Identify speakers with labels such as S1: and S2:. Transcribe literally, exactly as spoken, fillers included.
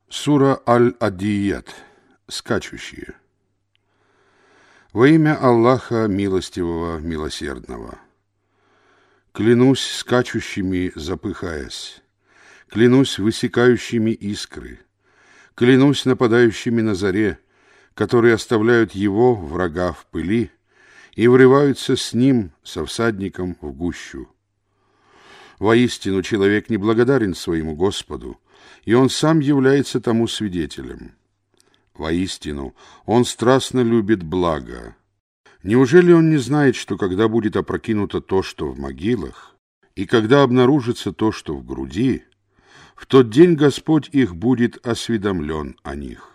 S1: Сура Аль-Аддият. Скачущие. Во имя Аллаха Милостивого, Милосердного. Клянусь скачущими, запыхаясь, клянусь высекающими искры, клянусь нападающими на заре, которые оставляют его, врага, в пыли и врываются с ним, со всадником, в гущу. Воистину, человек неблагодарен своему Господу, и он сам является тому свидетелем. Воистину, он страстно любит благо. Неужели он не знает, что когда будет опрокинуто то, что в могилах, и когда обнаружится то, что в груди, в тот день Господь их будет осведомлен о них?